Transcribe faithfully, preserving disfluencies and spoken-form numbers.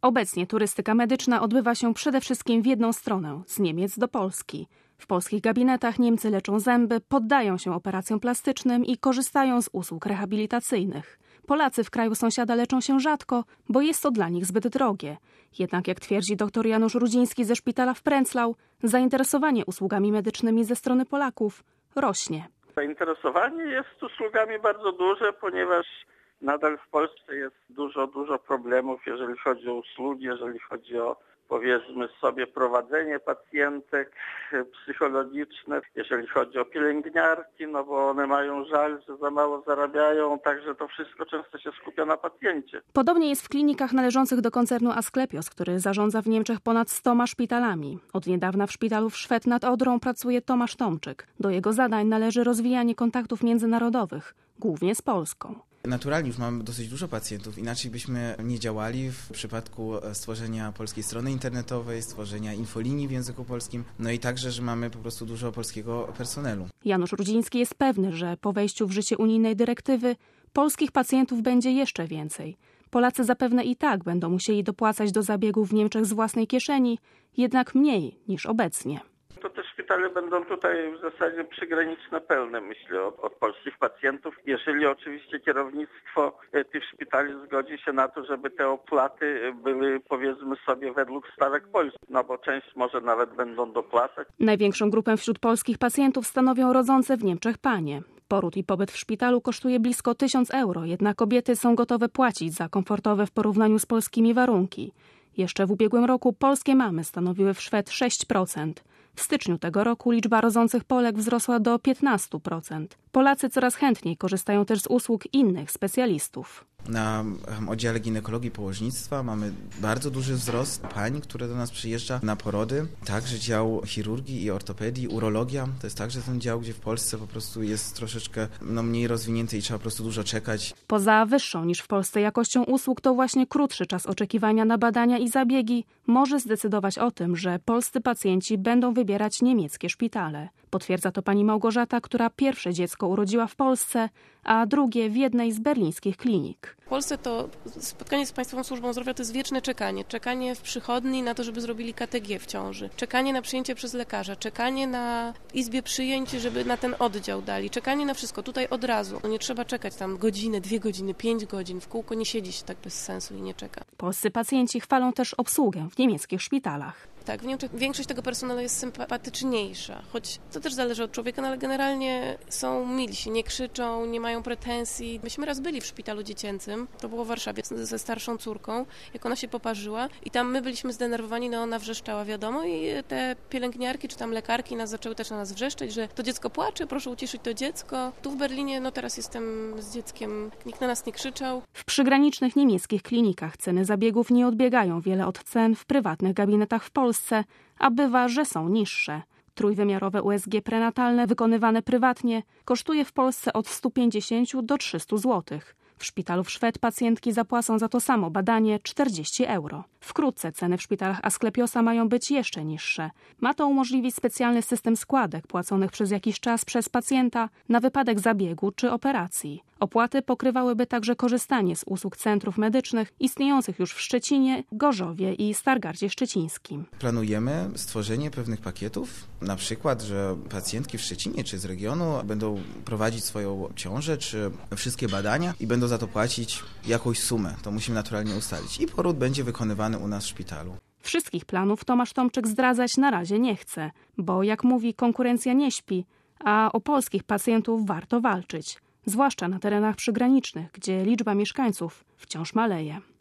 Obecnie turystyka medyczna odbywa się przede wszystkim w jedną stronę, z Niemiec do Polski. W polskich gabinetach Niemcy leczą zęby, poddają się operacjom plastycznym i korzystają z usług rehabilitacyjnych. Polacy w kraju sąsiada leczą się rzadko, bo jest to dla nich zbyt drogie. Jednak jak twierdzi dr Janusz Rudziński ze szpitala w Prenzlau, zainteresowanie usługami medycznymi ze strony Polaków rośnie. Zainteresowanie jest usługami bardzo duże, ponieważ nadal w Polsce jest dużo, dużo problemów, jeżeli chodzi o usługi, jeżeli chodzi o, powiedzmy sobie, prowadzenie pacjentek psychologiczne, jeżeli chodzi o pielęgniarki, no bo one mają żal, że za mało zarabiają, także to wszystko często się skupia na pacjencie. Podobnie jest w klinikach należących do koncernu Asklepios, który zarządza w Niemczech ponad stoma szpitalami. Od niedawna w szpitalu w Szwed nad Odrą pracuje Tomasz Tomczyk. Do jego zadań należy rozwijanie kontaktów międzynarodowych, głównie z Polską. Naturalnie już mamy dosyć dużo pacjentów, inaczej byśmy nie działali w przypadku stworzenia polskiej strony internetowej, stworzenia infolinii w języku polskim, no i także, że mamy po prostu dużo polskiego personelu. Janusz Rudziński jest pewny, że po wejściu w życie unijnej dyrektywy polskich pacjentów będzie jeszcze więcej. Polacy zapewne i tak będą musieli dopłacać do zabiegów w Niemczech z własnej kieszeni, jednak mniej niż obecnie. To te szpitale będą tutaj w zasadzie przygraniczne pełne, myślę, od, od polskich pacjentów. Jeżeli oczywiście kierownictwo tych szpitali zgodzi się na to, żeby te opłaty były, powiedzmy sobie, według stawek polskich, no bo część może nawet będą dopłacać. Największą grupę wśród polskich pacjentów stanowią rodzące w Niemczech panie. Poród i pobyt w szpitalu kosztuje blisko tysiąc euro, jednak kobiety są gotowe płacić za komfortowe w porównaniu z polskimi warunki. Jeszcze w ubiegłym roku polskie mamy stanowiły w Szwed sześć procent. W styczniu tego roku liczba rodzących Polek wzrosła do piętnaście procent. Polacy coraz chętniej korzystają też z usług innych specjalistów. Na oddziale ginekologii i położnictwa mamy bardzo duży wzrost pań, które do nas przyjeżdża na porody. Także dział chirurgii i ortopedii, urologia. To jest także ten dział, gdzie w Polsce po prostu jest troszeczkę no, mniej rozwinięty i trzeba po prostu dużo czekać. Poza wyższą niż w Polsce jakością usług, to właśnie krótszy czas oczekiwania na badania i zabiegi może zdecydować o tym, że polscy pacjenci będą wybierać niemieckie szpitale. Potwierdza to pani Małgorzata, która pierwsze dziecko urodziła w Polsce, a drugie w jednej z berlińskich klinik. W Polsce to spotkanie z Państwową Służbą Zdrowia to jest wieczne czekanie. Czekanie w przychodni na to, żeby zrobili K T G w ciąży. Czekanie na przyjęcie przez lekarza. Czekanie na izbie przyjęć, żeby na ten oddział dali. Czekanie na wszystko. Tutaj od razu. Nie trzeba czekać tam godzinę, dwie godziny, pięć godzin. W kółko nie siedzi się tak bez sensu i nie czeka. Polscy pacjenci chwalą też obsługę w niemieckich szpitalach. Tak, w Niemczech większość tego personelu jest sympatyczniejsza, choć to też zależy od człowieka, no ale generalnie są milsi, nie krzyczą, nie mają pretensji. Myśmy raz byli w szpitalu dziecięcym, to było w Warszawie, ze starszą córką, jak ona się poparzyła i tam my byliśmy zdenerwowani, no ona wrzeszczała, wiadomo, i te pielęgniarki czy tam lekarki nas zaczęły też na nas wrzeszczeć, że to dziecko płacze, proszę uciszyć to dziecko. Tu w Berlinie, no teraz jestem z dzieckiem, nikt na nas nie krzyczał. W przygranicznych niemieckich klinikach ceny zabiegów nie odbiegają wiele od cen w prywatnych gabinetach w Polsce, a bywa, że są niższe. Trójwymiarowe U S G prenatalne wykonywane prywatnie kosztuje w Polsce od stu pięćdziesięciu do trzystu złotych. W szpitalu w Szwed pacjentki zapłacą za to samo badanie czterdzieści euro. Wkrótce ceny w szpitalach Asklepiosa mają być jeszcze niższe. Ma to umożliwić specjalny system składek płaconych przez jakiś czas przez pacjenta na wypadek zabiegu czy operacji. Opłaty pokrywałyby także korzystanie z usług centrów medycznych istniejących już w Szczecinie, Gorzowie i Stargardzie Szczecińskim. Planujemy stworzenie pewnych pakietów, na przykład, że pacjentki w Szczecinie czy z regionu będą prowadzić swoją ciążę czy wszystkie badania i będą za to płacić jakąś sumę. To musimy naturalnie ustalić. I poród będzie wykonywany u nas w szpitalu. Wszystkich planów Tomasz Tomczyk zdradzać na razie nie chce, bo jak mówi, konkurencja nie śpi, a o polskich pacjentów warto walczyć. Zwłaszcza na terenach przygranicznych, gdzie liczba mieszkańców wciąż maleje.